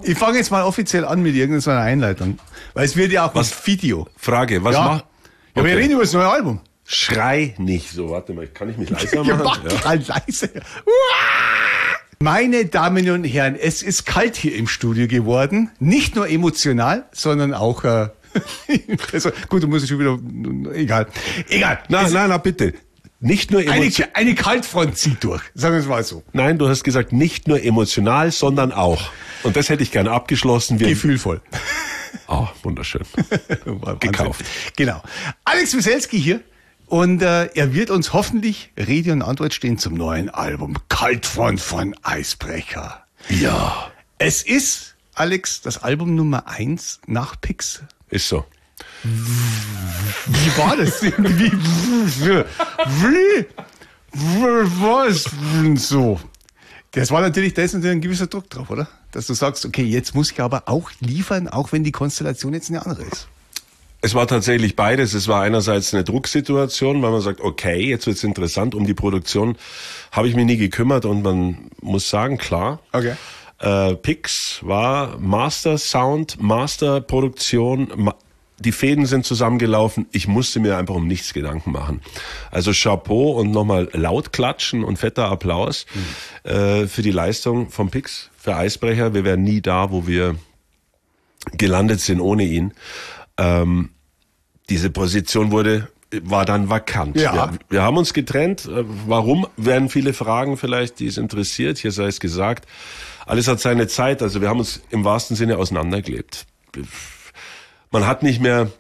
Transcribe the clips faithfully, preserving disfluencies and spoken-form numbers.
Ich fange jetzt mal offiziell an mit irgendeiner Einleitung. Weil es wird ja auch was, ein Video. Frage, was ja. macht... Ja, okay. Wir reden über das neue Album. Schrei nicht so, warte mal, kann ich mich leiser ja, machen? mach ja. halt leise. Meine Damen und Herren, es ist kalt hier im Studio geworden. Nicht nur emotional, sondern auch... Äh, also, gut, du musst schon wieder... Egal. Egal. Nein, es, nein, nein, bitte. Nicht nur emotional. Eine, eine Kaltfront zieht durch, sagen wir es mal so. Nein, du hast gesagt, nicht nur emotional, sondern auch. Und das hätte ich gerne abgeschlossen. Wir Gefühlvoll. Oh, wunderschön. Gekauft. Genau. Alex Wieselski hier. Und äh, er wird uns hoffentlich Rede und Antwort stehen zum neuen Album Kaltfront von Eisbrecher. Ja. Es ist, Alex, das Album Nummer eins nach Pix. Ist so. Wie war das? Wie, wie, wie, wie war es so? Das war natürlich, da ist natürlich ein gewisser Druck drauf, oder? Dass du sagst, okay, jetzt muss ich aber auch liefern, auch wenn die Konstellation jetzt eine andere ist. Es war tatsächlich beides. Es war einerseits eine Drucksituation, weil man sagt, okay, jetzt wird's interessant. Um die Produktion habe ich mich nie gekümmert und man muss sagen, klar. Okay. Äh, Pix war Master Sound, Master Produktion. Ma- die Fäden sind zusammengelaufen. Ich musste mir einfach um nichts Gedanken machen. Also Chapeau und nochmal laut klatschen und fetter Applaus mhm. äh, für die Leistung vom Pix, für Eisbrecher. Wir wären nie da, wo wir gelandet sind ohne ihn. Ähm, diese Position wurde, war dann vakant. Ja. Wir, wir haben uns getrennt. Warum, werden viele fragen vielleicht, die es interessiert. Hier sei es gesagt. Alles hat seine Zeit. Also wir haben uns im wahrsten Sinne auseinandergelebt. Man hat nicht mehr,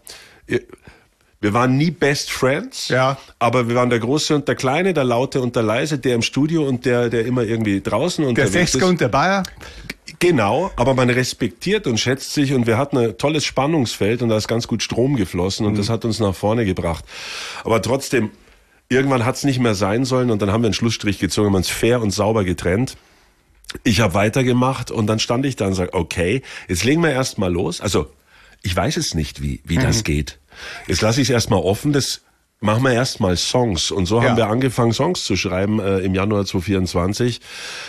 wir waren nie Best Friends, ja. aber wir waren der Große und der Kleine, der Laute und der Leise, der im Studio und der, der immer irgendwie draußen unterwegs ist. Der Sechsker und der Bayer. Genau, aber man respektiert und schätzt sich und wir hatten ein tolles Spannungsfeld und da ist ganz gut Strom geflossen und mhm. das hat uns nach vorne gebracht. Aber trotzdem, irgendwann hat es nicht mehr sein sollen und dann haben wir einen Schlussstrich gezogen, haben uns fair und sauber getrennt. Ich habe weitergemacht und dann stand ich da und sage, okay, jetzt legen wir erst mal los. Also ich weiß es nicht, wie wie mhm. das geht. Jetzt lasse ich es erst mal offen, das machen wir erst mal Songs. Und so ja. haben wir angefangen, Songs zu schreiben äh, im Januar zwanzig vierundzwanzig.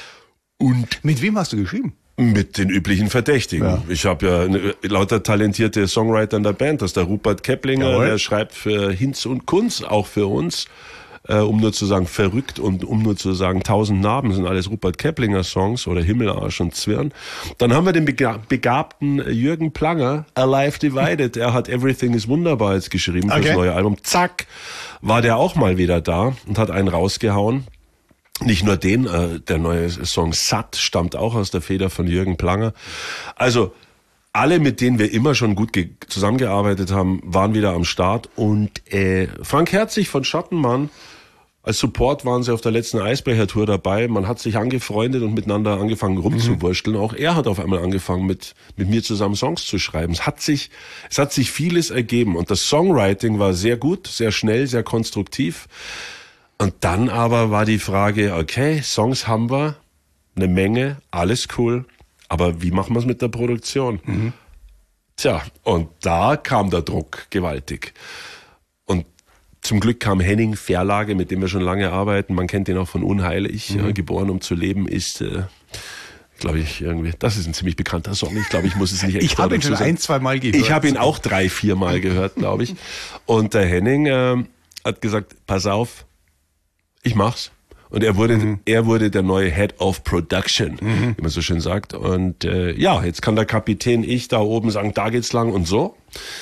Und mit wem hast du geschrieben? Mit den üblichen Verdächtigen. Ja. Ich habe ja eine, lauter talentierte Songwriter in der Band. Das ist der Rupert Keplinger, Jawohl. Der schreibt für Hinz und Kunz, auch für uns. Äh, um nur zu sagen, verrückt und um nur zu sagen, tausend Narben sind alles Rupert Keplinger Songs oder Himmelarsch und Zwirn. Dann haben wir den bega- begabten Jürgen Planger, Alive Divided. Er hat Everything is Wunderbar jetzt geschrieben okay. für das neue Album. Zack, war der auch mal wieder da und hat einen rausgehauen. Nicht nur den, äh, der neue Song Satt stammt auch aus der Feder von Jürgen Planger. Also alle, mit denen wir immer schon gut ge- zusammengearbeitet haben, waren wieder am Start. Und äh, Frank Herzig von Schattenmann, als Support waren sie auf der letzten Eisbrecher-Tour dabei. Man hat sich angefreundet und miteinander angefangen rumzuwursteln. Mhm. Auch er hat auf einmal angefangen, mit mit mir zusammen Songs zu schreiben. Es hat sich es hat sich vieles ergeben. Und das Songwriting war sehr gut, sehr schnell, sehr konstruktiv. Und dann aber war die Frage, okay, Songs haben wir, eine Menge, alles cool, aber wie machen wir es mit der Produktion? Mhm. Tja, und da kam der Druck gewaltig. Und zum Glück kam Henning Verlage, mit dem wir schon lange arbeiten, man kennt ihn auch von Unheilig, mhm. äh, Geboren um zu leben, ist... Äh, glaube ich, irgendwie, das ist ein ziemlich bekannter Song. Ich glaube, ich muss es nicht extra Ich habe ihn schon sagen. ein, zwei Mal gehört. Ich habe ihn auch drei, vier Mal gehört, glaube ich. Und der Henning äh, hat gesagt, pass auf, ich mach's. Und er wurde, mhm. er wurde der neue Head of Production, mhm. wie man so schön sagt. Und äh, ja, jetzt kann der Kapitän, ich da oben sagen, da geht's lang und so.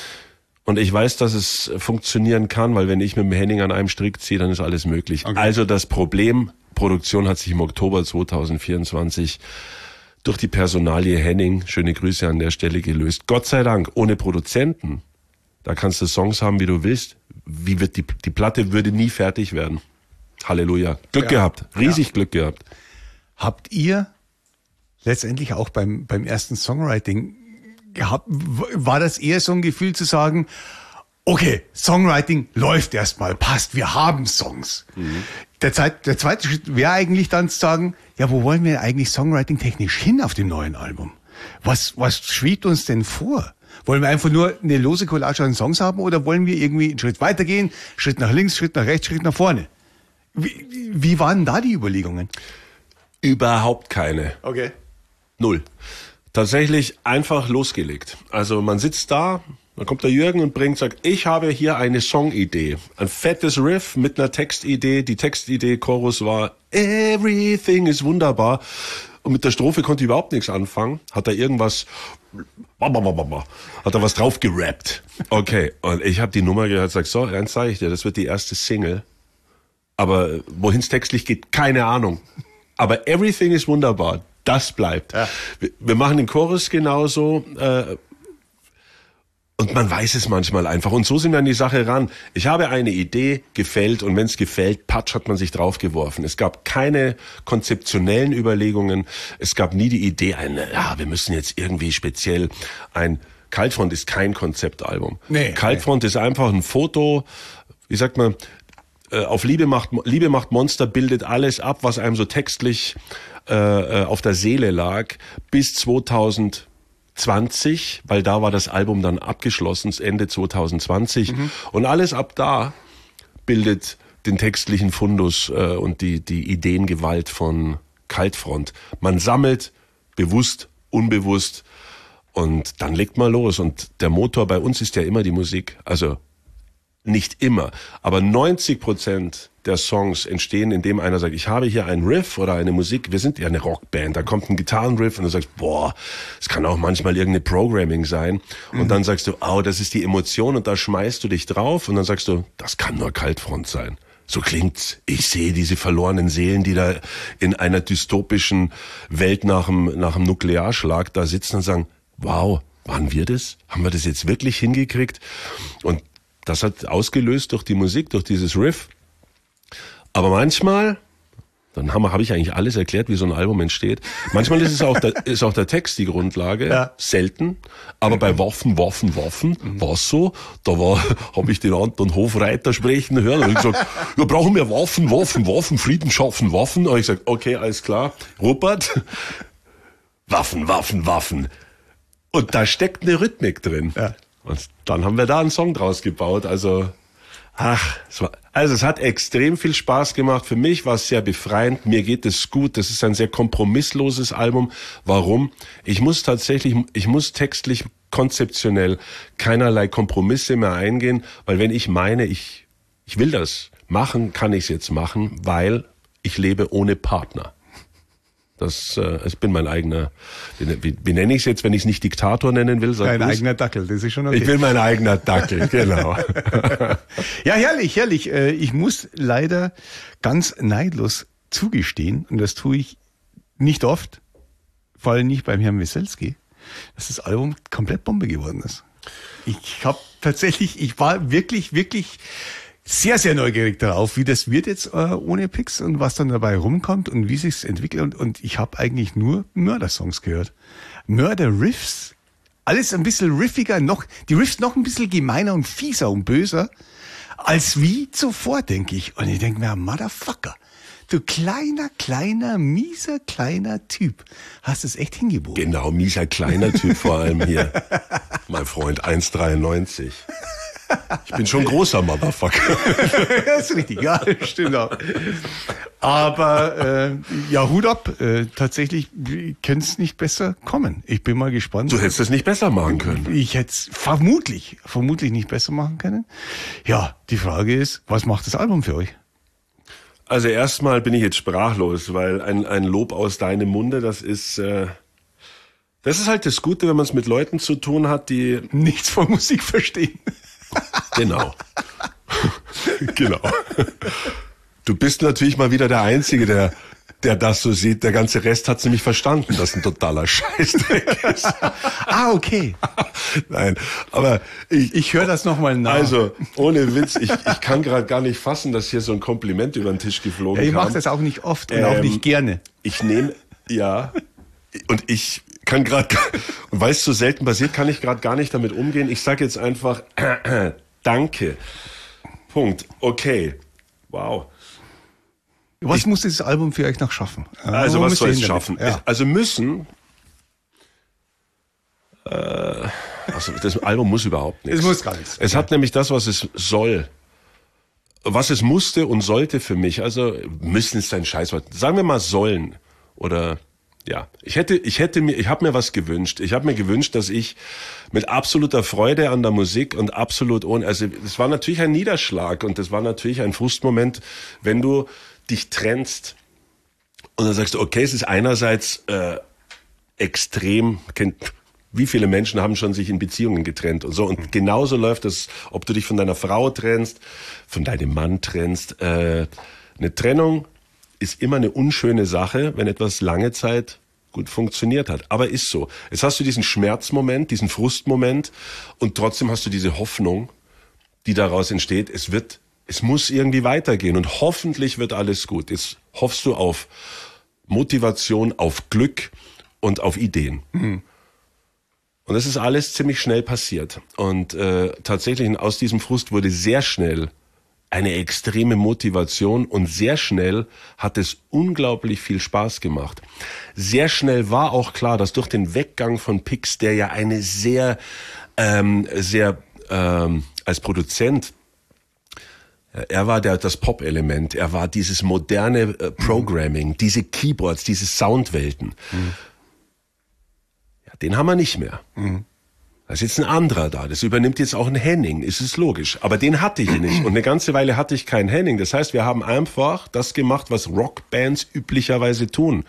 Und ich weiß, dass es funktionieren kann, weil wenn ich mit dem Henning an einem Strick ziehe, dann ist alles möglich. Okay. Also das Problem, Produktion hat sich im Oktober zwanzig vierundzwanzig durch die Personalie Henning, schöne Grüße an der Stelle, gelöst. Gott sei Dank, ohne Produzenten, da kannst du Songs haben, wie du willst. Wie wird die, die Platte würde nie fertig werden. Halleluja. Glück ja. gehabt. Riesig ja. Glück gehabt. Habt ihr letztendlich auch beim, beim ersten Songwriting gehabt, war das eher so ein Gefühl zu sagen, okay, Songwriting läuft erstmal, passt, wir haben Songs. Mhm. Der, Zeit, der zweite Schritt wäre eigentlich dann zu sagen, ja, wo wollen wir eigentlich Songwriting technisch hin auf dem neuen Album? Was, was schwebt uns denn vor? Wollen wir einfach nur eine lose Collage an Songs haben oder wollen wir irgendwie einen Schritt weitergehen, Schritt nach links, Schritt nach rechts, Schritt nach vorne? Wie, wie waren da die Überlegungen? Überhaupt keine. Okay. Null. Tatsächlich einfach losgelegt. Also man sitzt da, dann kommt der Jürgen und bringt, sagt, ich habe hier eine Songidee. Ein fettes Riff mit einer Textidee. Die Textidee, Chorus war, everything is wunderbar. Und mit der Strophe konnte ich überhaupt nichts anfangen. Hat er irgendwas, hat er was drauf gerappt. Okay, und ich habe die Nummer gehört, sag so, dann sage ich dir, das wird die erste Single. Aber wohin es textlich geht, keine Ahnung. Aber everything is wunderbar. Das bleibt. Ja. Wir, wir machen den Chorus genauso. Äh, Und man weiß es manchmal einfach. Und so sind wir an die Sache ran. Ich habe eine Idee, gefällt, und wenn es gefällt, patsch, hat man sich draufgeworfen. Es gab keine konzeptionellen Überlegungen. Es gab nie die Idee, ein, ja, wir müssen jetzt irgendwie speziell ein, Kaltfront ist kein Konzeptalbum. Nee, Kaltfront nee. ist einfach ein Foto, wie sagt man, auf Liebe macht, Liebe macht Monster bildet alles ab, was einem so textlich äh, auf der Seele lag, bis zweitausendzwanzig, weil da war das Album dann abgeschlossen, Ende zwanzig zwanzig. Mhm. Und alles ab da bildet den textlichen Fundus äh, und die, die Ideengewalt von Kaltfront. Man sammelt, bewusst, unbewusst, und dann legt man los. Und der Motor bei uns ist ja immer die Musik. Also nicht immer, aber neunzig Prozent der Songs entstehen, indem einer sagt, ich habe hier einen Riff oder eine Musik, wir sind ja eine Rockband, da kommt ein Gitarrenriff und du sagst, boah, es kann auch manchmal irgendeine Programming sein, und mhm. dann sagst du, oh, das ist die Emotion, und da schmeißt du dich drauf und dann sagst du, das kann nur Kaltfront sein. So klingt's. Ich sehe diese verlorenen Seelen, die da in einer dystopischen Welt nach dem, nach dem Nuklearschlag da sitzen und sagen, wow, waren wir das? Haben wir das jetzt wirklich hingekriegt? Und das hat ausgelöst durch die Musik, durch dieses Riff. Aber manchmal, dann habe hab ich eigentlich alles erklärt, wie so ein Album entsteht. Manchmal ist es auch der, ist auch der Text die Grundlage, ja. Selten. Aber mhm. bei Waffen, Waffen, Waffen mhm. war es so. Da war, habe ich den Anton Hofreiter sprechen hören und ich gesagt, wir brauchen mehr Waffen, Waffen, Waffen, Frieden schaffen, Waffen. Und ich gesagt, okay, alles klar. Rupert, Waffen, Waffen, Waffen. Und da steckt eine Rhythmik drin. Ja. Und dann haben wir da einen Song draus gebaut. Also, ach, es war, also es hat extrem viel Spaß gemacht. Für mich war es sehr befreiend. Mir geht es gut. Das ist ein sehr kompromissloses Album. Warum? Ich muss tatsächlich, ich muss textlich, konzeptionell keinerlei Kompromisse mehr eingehen, weil wenn ich meine, ich, ich will das machen, kann ich es jetzt machen, weil ich lebe ohne Partner. Das, äh, ich bin mein eigener, wie, wie nenne ich es jetzt, wenn ich es nicht Diktator nennen will? Dein eigener Dackel, das ist schon okay. Ich bin mein eigener Dackel, genau. Ja, herrlich, herrlich. Ich muss leider ganz neidlos zugestehen, und das tue ich nicht oft, vor allem nicht beim Herrn Weselski, dass das Album komplett Bombe geworden ist. Ich habe tatsächlich, ich war wirklich, wirklich sehr, sehr neugierig darauf, wie das wird jetzt äh, ohne Picks und was dann dabei rumkommt und wie sich's entwickelt. Und, und ich habe eigentlich nur Mörder-Songs gehört. Mörder-Riffs, alles ein bisschen riffiger, noch die Riffs noch ein bisschen gemeiner und fieser und böser als wie zuvor, denke ich. Und ich denke mir, Motherfucker, du kleiner, kleiner, mieser, kleiner Typ, hast es echt hingebogen. Genau, mieser, kleiner Typ vor allem hier. Mein Freund, eins Komma dreiundneunzig. Ich bin schon großer Motherfucker. Das ist richtig, ja, stimmt auch. Aber äh, ja, Hut ab. Äh, tatsächlich könnte es nicht besser kommen. Ich bin mal gespannt. Du hättest es nicht besser machen können. Ich hätte es vermutlich, vermutlich nicht besser machen können. Ja, die Frage ist, was macht das Album für euch? Also erstmal bin ich jetzt sprachlos, weil ein, ein Lob aus deinem Munde, das ist... Äh das ist halt das Gute, wenn man es mit Leuten zu tun hat, die nichts von Musik verstehen. Genau. Genau. Du bist natürlich mal wieder der Einzige, der, der das so sieht. Der ganze Rest hat's nämlich verstanden, dass ein totaler Scheißdreck ist. Ah, okay. Nein, aber ich, ich höre das nochmal nach. Also, ohne Witz, ich, ich kann gerade gar nicht fassen, dass hier so ein Kompliment über den Tisch geflogen ist. Ja, ich mache das auch nicht oft und ähm, auch nicht gerne. Ich nehme, ja, und ich kann gerade, und weil es so selten passiert, kann ich gerade gar nicht damit umgehen. Ich sage jetzt einfach, äh, äh, danke. Punkt. Okay. Wow. Was ich, muss dieses Album für euch noch schaffen? Also, was soll es schaffen? Ja. Also müssen, äh, also das Album muss überhaupt nichts. Es muss gar nichts. Es okay. hat nämlich das, was es soll. Was es musste und sollte für mich. Also müssen ist ein Scheißwort. Sagen wir mal sollen oder Ja, ich hätte, ich hätte mir, ich habe mir was gewünscht. Ich habe mir gewünscht, dass ich mit absoluter Freude an der Musik und absolut ohne, also es war natürlich ein Niederschlag und das war natürlich ein Frustmoment, wenn du dich trennst und dann sagst du, okay, es ist einerseits äh, extrem, wie viele Menschen haben schon sich in Beziehungen getrennt und so, und genauso läuft es, ob du dich von deiner Frau trennst, von deinem Mann trennst. Äh, eine Trennung ist immer eine unschöne Sache, wenn etwas lange Zeit gut funktioniert hat. Aber ist so. Jetzt hast du diesen Schmerzmoment, diesen Frustmoment und trotzdem hast du diese Hoffnung, die daraus entsteht. Es wird, es muss irgendwie weitergehen und hoffentlich wird alles gut. Jetzt hoffst du auf Motivation, auf Glück und auf Ideen. Mhm. Und das ist alles ziemlich schnell passiert. Und äh, tatsächlich aus diesem Frust wurde sehr schnell eine extreme Motivation und sehr schnell hat es unglaublich viel Spaß gemacht. Sehr schnell war auch klar, dass durch den Weggang von Pix, der ja eine sehr, ähm, sehr ähm, als Produzent, er war der, das Pop-Element, er war dieses moderne äh, Programming, mhm. diese Keyboards, diese Soundwelten. Mhm. Ja, den haben wir nicht mehr. Mhm. Da ist jetzt ein anderer da, das übernimmt jetzt auch ein Henning, ist es logisch. Aber den hatte ich nicht und eine ganze Weile hatte ich keinen Henning. Das heißt, wir haben einfach das gemacht, was Rockbands üblicherweise tun.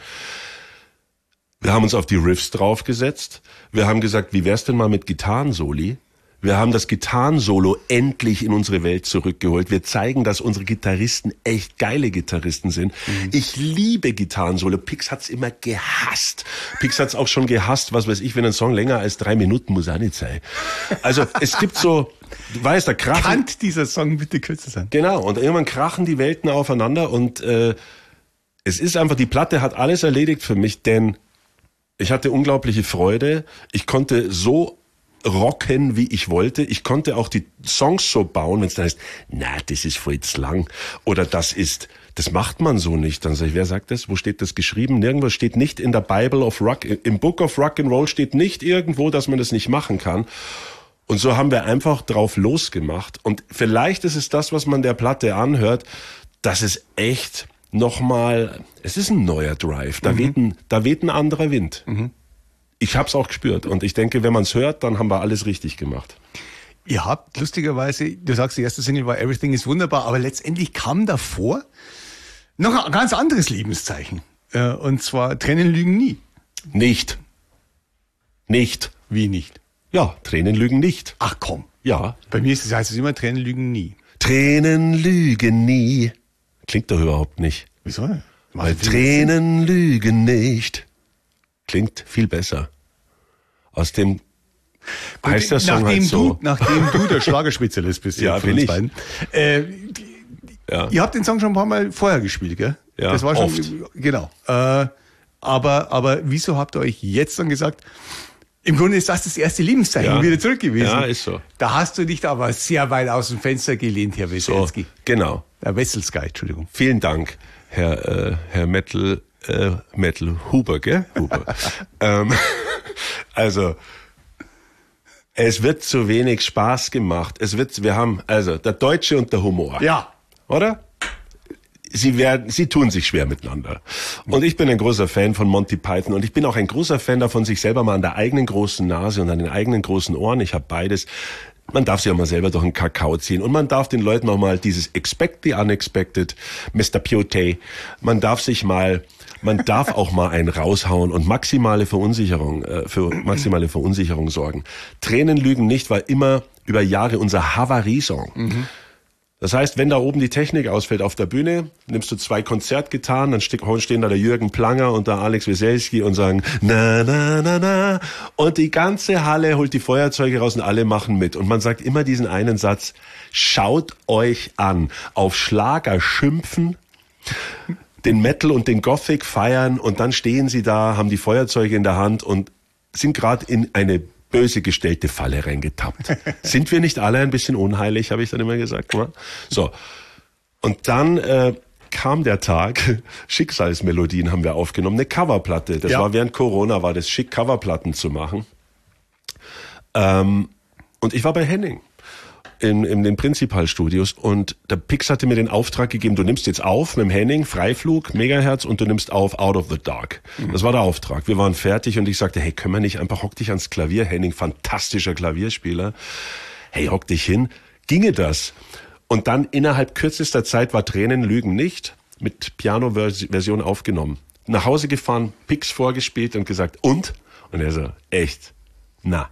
Wir haben uns auf die Riffs draufgesetzt. Wir haben gesagt, wie wär's denn mal mit Gitarrensoli? Wir haben das Gitarrensolo endlich in unsere Welt zurückgeholt. Wir zeigen, dass unsere Gitarristen echt geile Gitarristen sind. Mhm. Ich liebe Gitarrensolo. Pix hat's immer gehasst. Pix hat's auch schon gehasst, was weiß ich, wenn ein Song länger als drei Minuten muss auch nicht sein. Also es gibt so, du weißt, da krachen... Kann dieser Song bitte kürzer sein? Genau, und irgendwann krachen die Welten aufeinander und äh, es ist einfach, die Platte hat alles erledigt für mich, denn ich hatte unglaubliche Freude. Ich konnte so rocken, wie ich wollte. Ich konnte auch die Songs so bauen, wenn es dann heißt, na, das ist voll zu lang. Oder das ist, das macht man so nicht. Dann sage ich, wer sagt das? Wo steht das geschrieben? Nirgendwo steht nicht in der Bible of Rock, im Book of Rock and Roll steht nicht irgendwo, dass man das nicht machen kann. Und so haben wir einfach drauf losgemacht. Und vielleicht ist es das, was man der Platte anhört, dass es echt nochmal, es ist ein neuer Drive. Da, mhm. weht, ein, da weht ein anderer Wind. Mhm. Ich hab's auch gespürt und ich denke, wenn man es hört, dann haben wir alles richtig gemacht. Ihr habt lustigerweise, du sagst, die erste Single war Everything is wunderbar, aber letztendlich kam davor noch ein ganz anderes Lebenszeichen. Und zwar Tränen lügen nie. Nicht. Nicht. Wie nicht? Ja, Tränen lügen nicht. Ach komm. Ja. Bei mir ist es, heißt es immer, Tränen lügen nie. Tränen lügen nie. Klingt doch überhaupt nicht. Wieso? Weil Tränen lügen nicht. Klingt viel besser. Aus dem Gut, heißt der Song halt so. Du, nachdem du der Schlagerspezialist bist, ja, bin ich. Beiden, äh, ja. Ihr habt den Song schon ein paar Mal vorher gespielt, gell? Ja, das war schon, oft. Genau. Äh, aber, aber wieso habt ihr euch jetzt dann gesagt, im Grunde ist das das erste Lebenszeichen ja. wieder zurück gewesen? Ja, ist so. Da hast du dich aber sehr weit aus dem Fenster gelehnt, Herr Weselski. So, genau. Herr Wesselski, Entschuldigung. Vielen Dank, Herr, äh, Herr Metal. Äh, Metal Huber, gell? Huber. ähm, also, es wird zu wenig Spaß gemacht. Es wird, wir haben, also, der Deutsche und der Humor. Ja. Oder? Sie werden, sie tun sich schwer miteinander. Und ich bin ein großer Fan von Monty Python und ich bin auch ein großer Fan davon, sich selber mal an der eigenen großen Nase und an den eigenen großen Ohren, ich habe beides, man darf sich auch mal selber durch den Kakao ziehen und man darf den Leuten auch mal dieses Expect the Unexpected, Mister Piote, man darf sich mal Man darf auch mal einen raushauen und maximale Verunsicherung, äh, für maximale Verunsicherung sorgen. Tränen lügen nicht war immer über Jahre unser Havarie-Song. Mhm. Das heißt, wenn da oben die Technik ausfällt auf der Bühne, nimmst du zwei Konzertgitarren, dann stehen da der Jürgen Planger und der Alex Weselski und sagen na, na, na, na. Und die ganze Halle holt die Feuerzeuge raus und alle machen mit. Und man sagt immer diesen einen Satz, schaut euch an, auf Schlager schimpfen, den Metal und den Gothic feiern und dann stehen sie da, haben die Feuerzeuge in der Hand und sind gerade in eine böse gestellte Falle reingetappt. Sind wir nicht alle ein bisschen unheilig, habe ich dann immer gesagt. So, und dann äh, kam der Tag, Schicksalsmelodien haben wir aufgenommen, eine Coverplatte. Das ja. war während Corona, war das schick, Coverplatten zu machen. Ähm, und ich war bei Henning. in, in den Prinzipalstudios und der Pix hatte mir den Auftrag gegeben, du nimmst jetzt auf mit dem Henning, Freiflug, Megahertz und du nimmst auf Out of the Dark. Mhm. Das war der Auftrag. Wir waren fertig und ich sagte, hey, können wir nicht einfach, hock dich ans Klavier, Henning, fantastischer Klavierspieler. Hey, hock dich hin. Ginge das? Und dann innerhalb kürzester Zeit war Tränen lügen nicht mit Piano-Version aufgenommen. Nach Hause gefahren, Pix vorgespielt und gesagt, und? Und er so, echt? Na.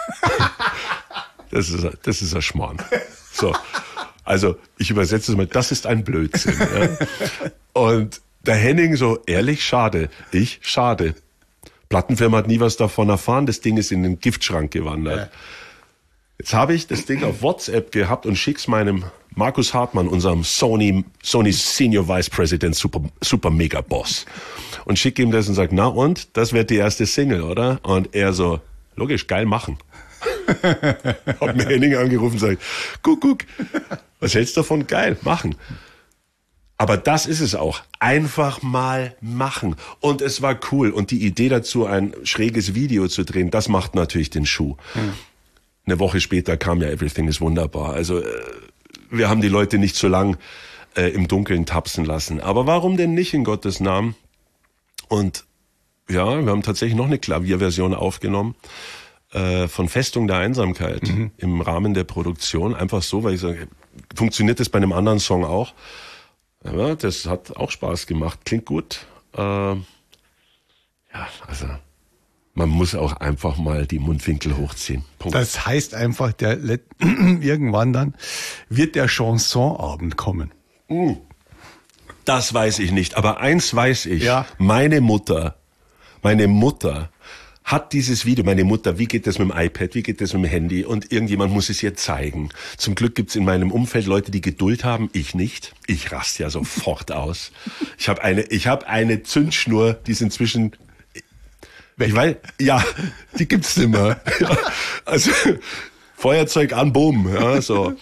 Das ist, das ist ein Schmarrn. So. Also, ich übersetze es mal, das ist ein Blödsinn. Ja. Und der Henning so, ehrlich, schade. Ich, schade. Plattenfirma hat nie was davon erfahren, das Ding ist in den Giftschrank gewandert. Ja. Jetzt habe ich das Ding auf WhatsApp gehabt und schick's meinem Markus Hartmann, unserem Sony, Sony Senior Vice President, Super, Super Mega Boss. Und schicke ihm das und sage, na und, das wird die erste Single, oder? Und er so, logisch, geil machen. Hab mir Henning angerufen und sagt, guck, guck, was hältst du davon? Geil, machen. Aber das ist es auch. Einfach mal machen. Und es war cool. Und die Idee dazu, ein schräges Video zu drehen, das macht natürlich den Schuh. Mhm. Eine Woche später kam ja Everything is Wunderbar. Also wir haben die Leute nicht so lang äh, im Dunkeln tapsen lassen. Aber warum denn nicht in Gottes Namen? Und ja, wir haben tatsächlich noch eine Klavierversion aufgenommen. Von Festung der Einsamkeit mhm. im Rahmen der Produktion. Einfach so, weil ich sage, funktioniert das bei einem anderen Song auch? Ja, das hat auch Spaß gemacht. Klingt gut. Äh, ja, also man muss auch einfach mal die Mundwinkel hochziehen. Punkt. Das heißt einfach, der irgendwann dann wird der Chansonabend kommen. Das weiß ich nicht. Aber eins weiß ich. Ja. Meine Mutter, meine Mutter hat dieses Video, meine Mutter, wie geht das mit dem iPad, wie geht das mit dem Handy und irgendjemand muss es ihr zeigen. Zum Glück gibt's in meinem Umfeld Leute, die Geduld haben, ich nicht. Ich raste ja sofort aus. Ich habe eine, ich habe eine Zündschnur, die ist inzwischen, weg. Ich weiß, ja, die gibt's nicht mehr. Ja, also Feuerzeug an, Boom, ja, so.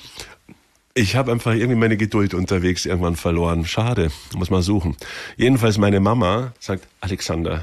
Ich habe einfach irgendwie meine Geduld unterwegs irgendwann verloren. Schade, muss man suchen. Jedenfalls meine Mama sagt, Alexander,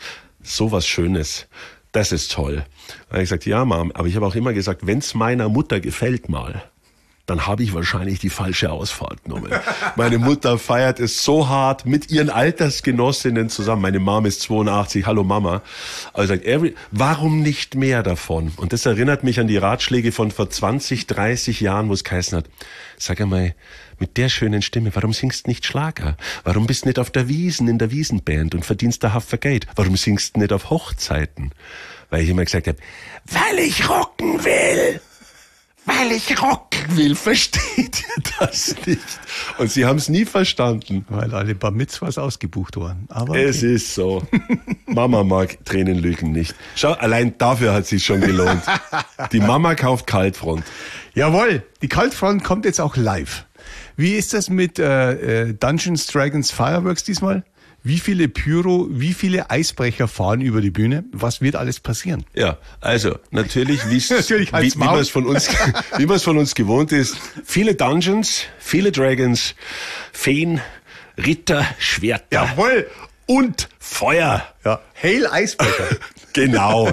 so was Schönes, das ist toll. Da habe ich gesagt, ja Mom, aber ich habe auch immer gesagt, wenn es meiner Mutter gefällt mal, dann habe ich wahrscheinlich die falsche Ausfahrt genommen. Meine Mutter feiert es so hart mit ihren Altersgenossinnen zusammen. Meine Mom ist zweiundachtzig, hallo Mama. Aber sagt, every, warum nicht mehr davon? Und das erinnert mich an die Ratschläge von vor zwanzig, dreißig Jahren, wo es geheißen hat, sag einmal, mit der schönen Stimme, warum singst nicht Schlager? Warum bist nicht auf der Wiesn, in der Wiesenband und verdienst da Haffer Geld? Warum singst nicht auf Hochzeiten? Weil ich immer gesagt habe, weil ich rocken will. Weil ich rocken will, versteht ihr das nicht? Und sie haben es nie verstanden. Weil alle Bar Mitzvahs ausgebucht waren. Aber okay. Es ist so. Mama mag Tränenlügen nicht. Schau, allein dafür hat es sich schon gelohnt. Die Mama kauft Kaltfront. Jawohl, die Kaltfront kommt jetzt auch live. Wie ist das mit äh, Dungeons, Dragons, Fireworks diesmal? Wie viele Pyro, wie viele Eisbrecher fahren über die Bühne? Was wird alles passieren? Ja, also natürlich, natürlich wie, wie man es von uns, wie man es von uns gewohnt ist. Viele Dungeons, viele Dragons, Feen, Ritter, Schwerter. Jawohl. Und Feuer. Ja. Hail Eisbrecher. Genau.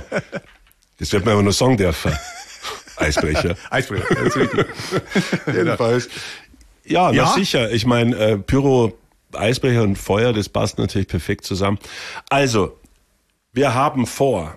Das wird man aber nur sagen dürfen. Eisbrecher. Eisbrecher, das ist richtig. Jedenfalls. Ja, ja? Na sicher. Ich meine, äh, Pyro, Eisbrecher und Feuer, das passt natürlich perfekt zusammen. Also, wir haben vor,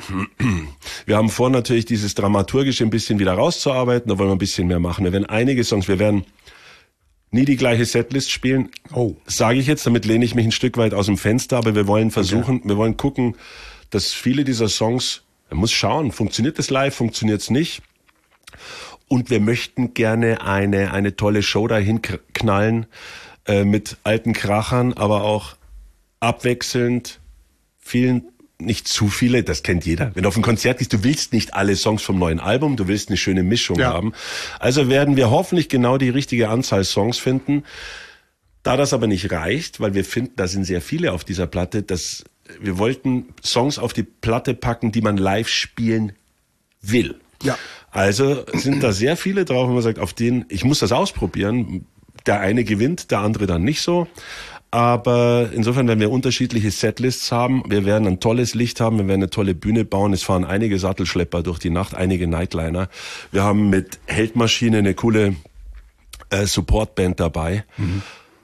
wir haben vor natürlich dieses Dramaturgische ein bisschen wieder rauszuarbeiten, da wollen wir ein bisschen mehr machen. Wir werden einige Songs, wir werden nie die gleiche Setlist spielen, oh. sage ich jetzt, damit lehne ich mich ein Stück weit aus dem Fenster, aber wir wollen versuchen, okay. wir wollen gucken, dass viele dieser Songs, man muss schauen, funktioniert das live, funktioniert es nicht. Und wir möchten gerne eine, eine tolle Show dahin knallen, mit alten Krachern, aber auch abwechselnd, vielen, nicht zu viele, das kennt jeder. Wenn du auf ein Konzert gehst, du willst nicht alle Songs vom neuen Album, du willst eine schöne Mischung ja. haben. Also werden wir hoffentlich genau die richtige Anzahl Songs finden. Da das aber nicht reicht, weil wir finden, da sind sehr viele auf dieser Platte, dass wir wollten Songs auf die Platte packen, die man live spielen will. Ja. Also sind da sehr viele drauf, wenn man sagt, auf den, ich muss das ausprobieren. Der eine gewinnt, der andere dann nicht so. Aber insofern werden wir unterschiedliche Setlists haben. Wir werden ein tolles Licht haben, wir werden eine tolle Bühne bauen. Es fahren einige Sattelschlepper durch die Nacht, einige Nightliner. Wir haben mit Heldmaschine eine coole äh, Supportband dabei. Mhm.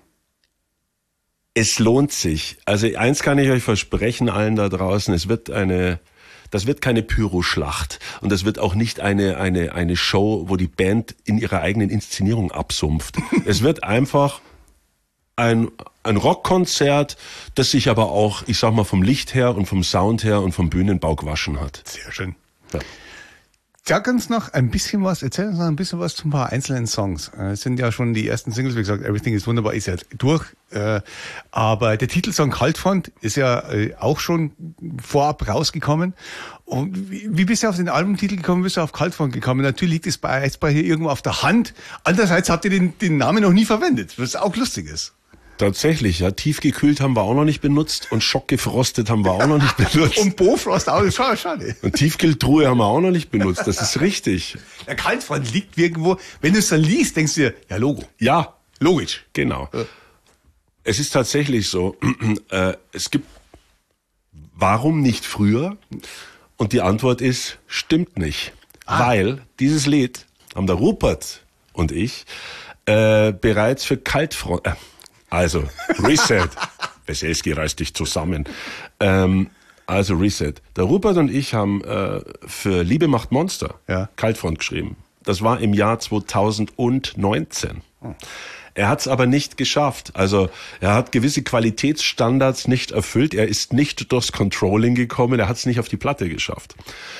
Es lohnt sich. Also eins kann ich euch versprechen, allen da draußen, es wird eine... Das wird keine Pyroschlacht und das wird auch nicht eine eine eine Show, wo die Band in ihrer eigenen Inszenierung absumpft. Es wird einfach ein ein Rockkonzert, das sich aber auch, ich sag mal, vom Licht her und vom Sound her und vom Bühnenbau gewaschen hat. Sehr schön. Ja. Sag uns noch ein bisschen was, erzähl uns noch ein bisschen was zu ein paar einzelnen Songs. Es sind ja schon die ersten Singles, wie gesagt, Everything is Wunderbar ist ja durch. Aber der Titelsong Kaltfront ist ja auch schon vorab rausgekommen. Und wie bist du auf den Albumtitel gekommen, bist du auf Kaltfront gekommen? Natürlich liegt es bei Eisbrecher hier irgendwo auf der Hand. Andererseits habt ihr den, den Namen noch nie verwendet, was auch lustig ist. Tatsächlich, ja. Tiefgekühlt haben wir auch noch nicht benutzt und schockgefrostet haben wir auch noch nicht benutzt. Und Bofrost auch, schade, schade. Und Tiefkühltruhe haben wir auch noch nicht benutzt, das ist richtig. Der Kaltfront liegt irgendwo, wenn du es dann liest, denkst du dir, ja, Logo. Ja. Logisch. Genau. Ja. Es ist tatsächlich so, äh, es gibt, warum nicht früher? Und die Antwort ist, stimmt nicht. Ah. Weil dieses Lied haben der Rupert und ich äh, bereits für Kaltfront... Äh, Also, Reset. Weselski reißt dich zusammen. Ähm, also, Reset. Der Rupert und ich haben äh, für Liebe macht Monster ja. Kaltfront geschrieben. Das war im Jahr zweitausendneunzehn. Hm. Er hat es aber nicht geschafft. Also, er hat gewisse Qualitätsstandards nicht erfüllt. Er ist nicht durchs Controlling gekommen. Er hat es nicht auf die Platte geschafft.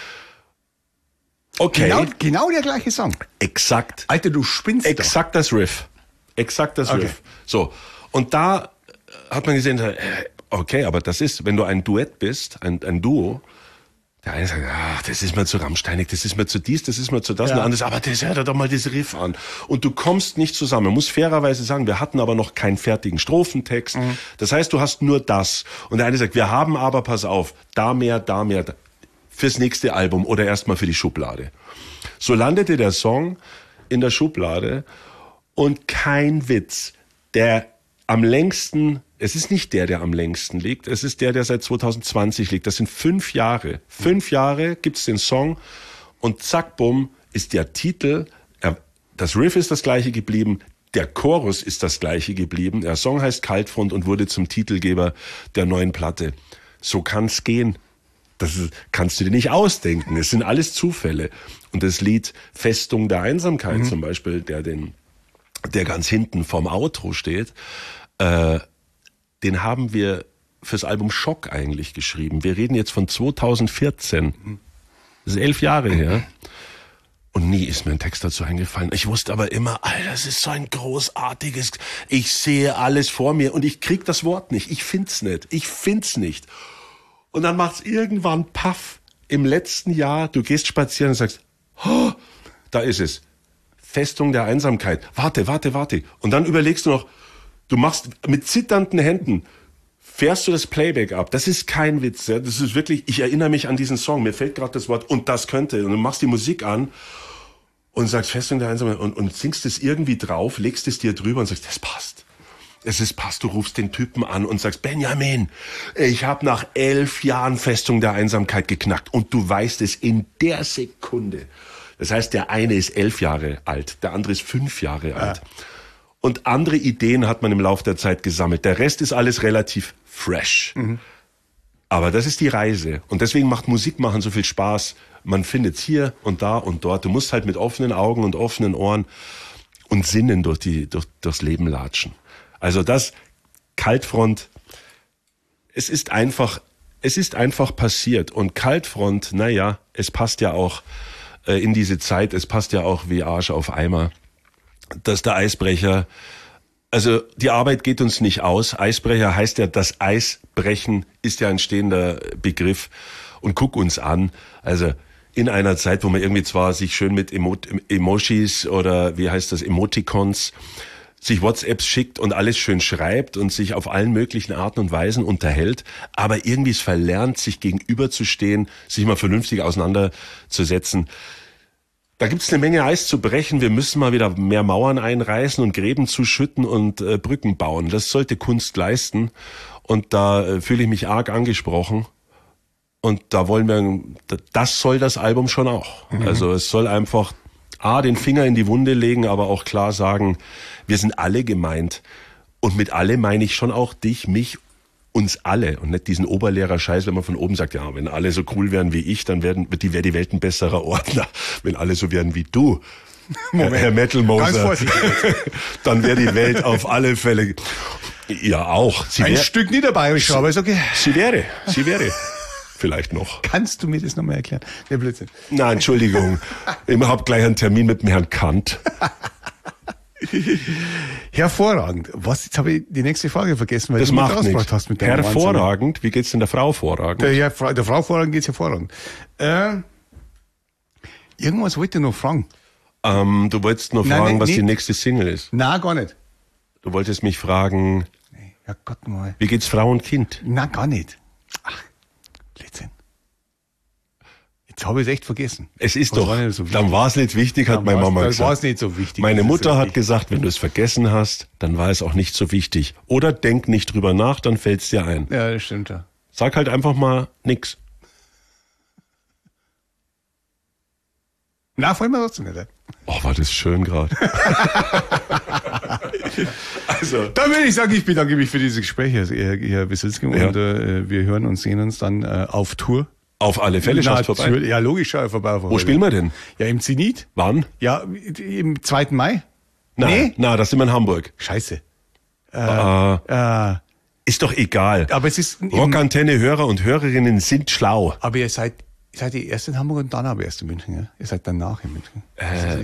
Okay. Genau, genau der gleiche Song. Exakt. Alter, du spinnst Exakt doch. das Riff. Exakt das okay. Riff. So. Und da hat man gesehen, okay, aber das ist, wenn du ein Duett bist, ein, ein Duo, der eine sagt, ach, das ist mir zu rammsteinig, das ist mir zu dies, das ist mir zu das, ja. und der andere sagt, aber das hört doch mal das Riff an. Und du kommst nicht zusammen. Man muss fairerweise sagen, wir hatten aber noch keinen fertigen Strophentext. Mhm. Das heißt, du hast nur das. Und der eine sagt, wir haben aber, pass auf, da mehr, da mehr, da, fürs nächste Album oder erstmal für die Schublade. So landete der Song in der Schublade und kein Witz, der am längsten, es ist nicht der, der am längsten liegt, es ist der, der seit zweitausendzwanzig liegt. Das sind fünf Jahre. Fünf Jahre gibt's den Song und zack, bumm, ist der Titel, das Riff ist das gleiche geblieben, der Chorus ist das gleiche geblieben, der Song heißt Kaltfront und wurde zum Titelgeber der neuen Platte. So kann's gehen. Das kannst du dir nicht ausdenken. Es sind alles Zufälle. Und das Lied Festung der Einsamkeit mhm. zum Beispiel, der den, der ganz hinten vorm Outro steht, äh, den haben wir fürs Album Schock eigentlich geschrieben. Wir reden jetzt von zweitausendvierzehn. Das ist elf Jahre her. Und nie ist mir ein Text dazu eingefallen. Ich wusste aber immer, Alter, das ist so ein großartiges, ich sehe alles vor mir und ich krieg das Wort nicht. Ich find's nicht. Ich find's nicht. Und dann macht's irgendwann Paff im letzten Jahr. Du gehst spazieren und sagst, oh, da ist es. Festung der Einsamkeit. Warte, warte, warte. Und dann überlegst du noch, du machst mit zitternden Händen, fährst du das Playback ab. Das ist kein Witz. Ja? Das ist wirklich, ich erinnere mich an diesen Song. Mir fällt gerade das Wort und das könnte. Und du machst die Musik an und sagst Festung der Einsamkeit und, und singst es irgendwie drauf, legst es dir drüber und sagst, das passt. Es ist passt. Du rufst den Typen an und sagst, Benjamin, ich habe nach elf Jahren Festung der Einsamkeit geknackt. Und du weißt es in der Sekunde. Das heißt, der eine ist elf Jahre alt, der andere ist fünf Jahre alt. Ja. Und andere Ideen hat man im Laufe der Zeit gesammelt. Der Rest ist alles relativ fresh. Mhm. Aber das ist die Reise. Und deswegen macht Musik machen so viel Spaß. Man findet es hier und da und dort. Du musst halt mit offenen Augen und offenen Ohren und Sinnen durch die, durch, durchs Leben latschen. Also das Kaltfront, es ist einfach, es ist einfach passiert. Und Kaltfront, naja, es passt ja auch äh, in diese Zeit, es passt ja auch wie Arsch auf Eimer, dass der Eisbrecher, also die Arbeit geht uns nicht aus. Eisbrecher heißt ja, das Eisbrechen ist ja ein stehender Begriff. Und guck uns an, also in einer Zeit, wo man irgendwie zwar sich schön mit Emo- Emojis oder wie heißt das, Emoticons, sich WhatsApps schickt und alles schön schreibt und sich auf allen möglichen Arten und Weisen unterhält, aber irgendwie es verlernt, sich gegenüberzustehen, sich mal vernünftig auseinanderzusetzen. Da gibt's eine Menge Eis zu brechen. Wir müssen mal wieder mehr Mauern einreißen und Gräben zuschütten und äh, Brücken bauen. Das sollte Kunst leisten. Und da äh, fühle ich mich arg angesprochen. Und da wollen wir, das soll das Album schon auch. Mhm. Also es soll einfach A, den Finger in die Wunde legen, aber auch klar sagen, wir sind alle gemeint. Und mit alle meine ich schon auch dich, mich, uns alle. Und nicht diesen Oberlehrer-Scheiß, wenn man von oben sagt, ja, wenn alle so cool wären wie ich, dann werden, die, wäre die Welt ein besserer Ort. Na, wenn alle so wären wie du, Moment, Herr Metal-Moser, dann wäre die Welt auf alle Fälle, ja auch. Sie ein wär, Stück niederbayerisch, aber ist okay. Sie wäre, sie wäre. Vielleicht noch. Kannst du mir das nochmal erklären? Der Blödsinn. Nein, Entschuldigung. Ich habe gleich einen Termin mit dem Herrn Kant. Hervorragend. Was, jetzt habe ich die nächste Frage vergessen, weil das du macht mich nichts. hast mit deinem Hervorragend. Wahnsinn. Wie geht's denn der Frau vorragend? Der, ja, der Frau vorragend geht's hervorragend. Äh, irgendwas wollte ich noch fragen. Ähm, du wolltest noch fragen, nein, was nicht. Die nächste Single ist. Nein, gar nicht. Du wolltest mich fragen, nee, ja Gott mal. Wie geht's Frau und Kind? Nein, gar nicht. Ach, Blödsinn. Jetzt habe ich es echt vergessen. Es ist doch, war so dann war es nicht wichtig, hat dann meine Mama gesagt. Dann war es nicht so wichtig. Meine Mutter hat gesagt, wenn du es vergessen hast, dann war es auch nicht so wichtig. Oder denk nicht drüber nach, dann fällt es dir ein. Ja, das stimmt ja. Sag halt einfach mal nix. Na, vorhin mal trotzdem nicht. Oh, war das schön gerade. Also, dann würde ich sagen, ich bedanke mich für dieses Gespräch, Herr, Herr Wieselski, ja. Und äh, wir hören und sehen uns dann äh, auf Tour. Auf alle Fälle, schaust vorbei. Ja, logisch, schau vorbei. Wo spielen wir denn? Ja, im Zenit. Wann? Ja, im zweiten Mai. Nein, nee? Na, das sind wir in Hamburg. Scheiße. Äh, äh, äh, ist doch egal. Aber es ist Rockantenne-Hörer und Hörerinnen sind schlau. Aber ihr seid, ihr seid die erste in Hamburg und dann aber erst in München, ja? Ihr seid danach in München. Äh.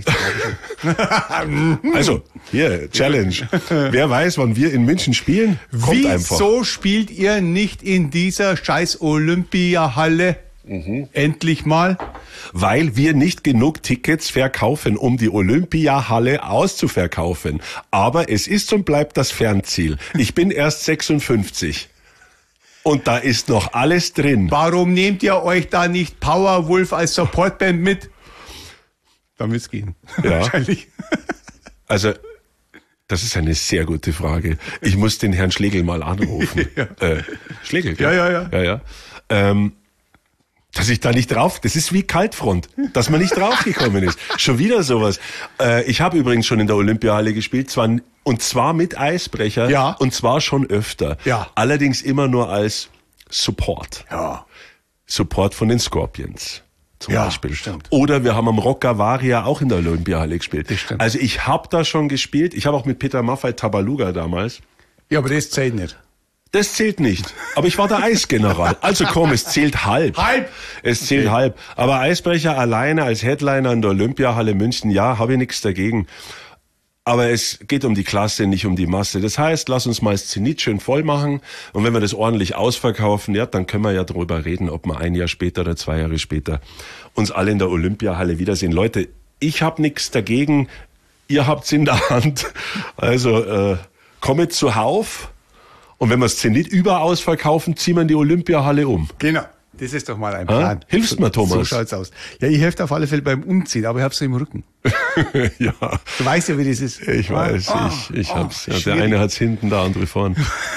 Also, hier, Challenge. Wer weiß, wann wir in München spielen, kommt Wieso einfach. Wieso spielt ihr nicht in dieser scheiß Olympiahalle? Mhm. Endlich mal. Weil wir nicht genug Tickets verkaufen, um die Olympiahalle auszuverkaufen. Aber es ist und bleibt das Fernziel. Ich bin erst sechsundfünfzig. Und da ist noch alles drin. Warum nehmt ihr euch da nicht Powerwolf als Supportband mit? Da müsst gehen. Ja. Wahrscheinlich. Also, das ist eine sehr gute Frage. Ich muss den Herrn Schlegel mal anrufen. Ja. Äh, Schlegel, ja, ja, ja. ja, ja. Ähm, dass ich da nicht drauf, das ist wie Kaltfront, dass man nicht draufgekommen ist. Schon wieder sowas. Äh, ich habe übrigens schon in der Olympiahalle gespielt, zwar, und zwar mit Eisbrecher, ja. Und zwar schon öfter. Ja. Allerdings immer nur als Support. Ja. Support von den Scorpions. Zum ja, Beispiel. Stimmt. Oder wir haben am Rockavaria auch in der Olympiahalle gespielt. Das stimmt. Also ich habe da schon gespielt. Ich habe auch mit Peter Maffay Tabaluga damals. Ja, aber das zählt nicht. Das zählt nicht. Aber ich war der Eisgeneral. Also komm, es zählt halb. Halb? Es zählt okay. halb. Aber Eisbrecher alleine als Headliner in der Olympiahalle München, ja, habe ich nichts dagegen. Aber es geht um die Klasse, nicht um die Masse. Das heißt, lass uns mal das Zenit schön voll machen. Und wenn wir das ordentlich ausverkaufen, ja, dann können wir ja drüber reden, ob wir ein Jahr später oder zwei Jahre später uns alle in der Olympiahalle wiedersehen. Leute, ich habe nichts dagegen. Ihr habt's in der Hand. Also äh, kommet zuhauf. Und wenn wir das Zenit überaus verkaufen, ziehen wir in die Olympiahalle um. Genau. Das ist doch mal ein Plan. Ah, hilfst mir, Thomas? So schaut's aus. Ja, ich helfe auf alle Fälle beim Umziehen, aber ich hab's so im Rücken. Ja. Du weißt ja, wie das ist. Ich weiß, ah, ich, ich ah, hab's. Ja, der eine hat's hinten, der andere vorn.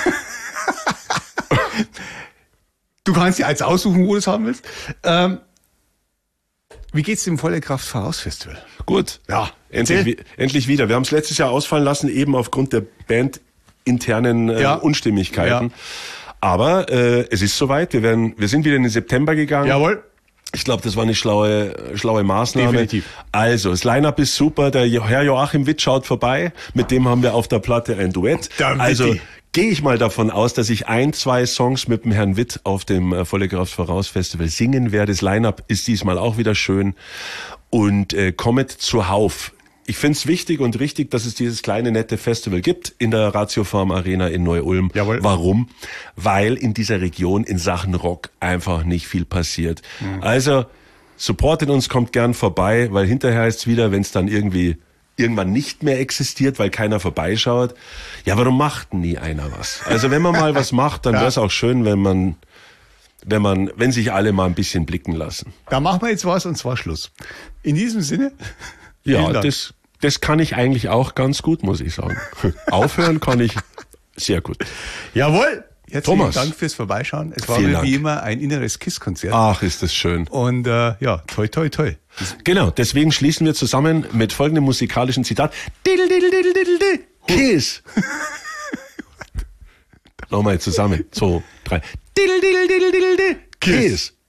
Du kannst dir eins aussuchen, wo du es haben willst. Ähm, wie geht's dem Volle Kraft Voraus Festival? Gut. Ja. Endlich, endlich wieder. Wir haben es letztes Jahr ausfallen lassen, eben aufgrund der Band internen äh, ja. Unstimmigkeiten. Ja. Aber äh, es ist soweit. Wir werden, wir sind wieder in den September gegangen. Jawohl. Ich glaube, das war eine schlaue, schlaue Maßnahme. Definitiv. Also, das Line-Up ist super. Der Herr Joachim Witt schaut vorbei. Mit dem haben wir auf der Platte ein Duett. Der also gehe ich mal davon aus, dass ich ein, zwei Songs mit dem Herrn Witt auf dem äh, Volle Kraft Voraus Festival singen werde. Das Line-Up ist diesmal auch wieder schön. Und äh, kommet zuhauf. Ich finde es wichtig und richtig, dass es dieses kleine, nette Festival gibt in der Ratiofarm Arena in Neu-Ulm. Jawohl. Warum? Weil in dieser Region in Sachen Rock einfach nicht viel passiert. Mhm. Also supportet uns, kommt gern vorbei, weil hinterher ist es wieder, wenn es dann irgendwie irgendwann nicht mehr existiert, weil keiner vorbeischaut. Ja, warum macht nie einer was? Also wenn man mal was macht, dann ja. wäre es auch schön, wenn man wenn man, wenn sich alle mal ein bisschen blicken lassen. Da machen wir jetzt was und zwar Schluss. In diesem Sinne. Ja, das, das kann ich eigentlich auch ganz gut, muss ich sagen. Aufhören kann ich sehr gut. Jawohl. Herzlichen Thomas, Dank fürs Vorbeischauen. Es war mir wie immer ein inneres KISS-Konzert. Ach, ist das schön. Und äh, ja, toi, toi, toi. Genau, deswegen schließen wir zusammen mit folgendem musikalischen Zitat. Diddle, diddle, diddle, diddle, diddle. KISS. Nochmal zusammen. Zwei, drei. Diddle, diddle, diddle, diddle, diddle. KISS.